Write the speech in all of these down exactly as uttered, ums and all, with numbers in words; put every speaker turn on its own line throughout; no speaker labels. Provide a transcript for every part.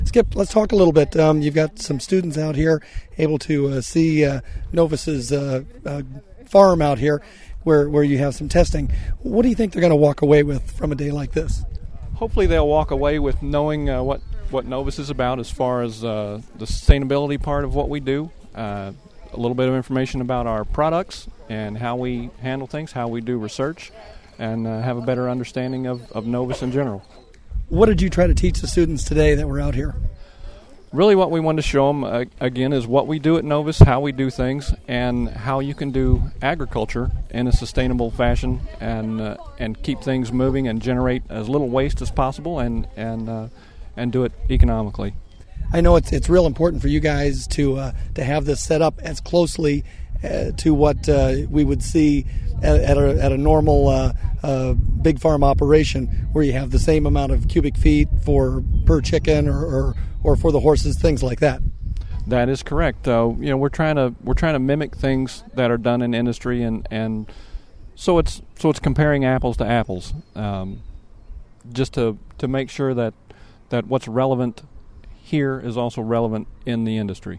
Skip, let's talk a little bit. Um, you've got some students out here able to uh, see uh, Novus's uh, uh, farm out here where, where you have some testing. What do you think they're going to walk away with from a day like this?
Hopefully they'll walk away with knowing uh, what, what Novus is about as far as uh, the sustainability part of what we do, uh, a little bit of information about our products and how we handle things, how we do research, and uh, have a better understanding of, of Novus in general.
What did you try to teach the students today that were out here?
Really what we wanted to show them, uh, again, is what we do at Novus, how we do things, and how you can do agriculture in a sustainable fashion and uh, and keep things moving and generate as little waste as possible and and uh, and do it economically.
I know it's it's real important for you guys to uh, to have this set up as closely uh, to what uh, we would see at, at, a, at a normal uh, uh, big farm operation, where you have the same amount of cubic feet for per chicken or, or, or for the horses, things like that.
That is correct. Uh, you know, we're trying to we're trying to mimic things that are done in industry, and, and so it's so it's comparing apples to apples, um, just to to make sure that that what's relevant here is also relevant in the industry.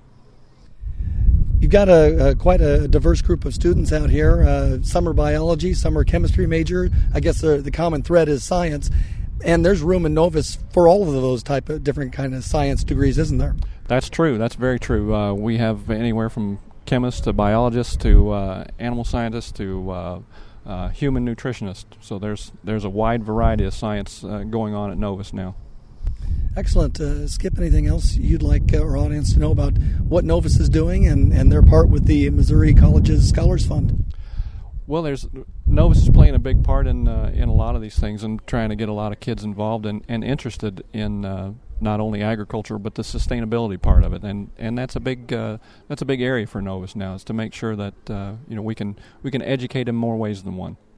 You've got a, a quite a diverse group of students out here. Uh, some are biology, some are chemistry major. I guess the, the common thread is science, and there's room in Novus for all of those type of different kind of science degrees, isn't there?
That's true. That's very true. Uh, we have anywhere from chemists to biologists to uh, animal scientists to uh, uh, human nutritionists. So there's there's a wide variety of science uh, going on at Novus now.
Excellent. Uh, Skip, anything else you'd like our audience to know about what Novus is doing and, and their part with the Missouri Colleges Scholars Fund?
Well, there's Novus is playing a big part in uh, in a lot of these things and trying to get a lot of kids involved and, and interested in uh, not only agriculture but the sustainability part of it, and and that's a big uh, that's a big area for Novus now, is to make sure that uh, you know we can we can educate in more ways than one.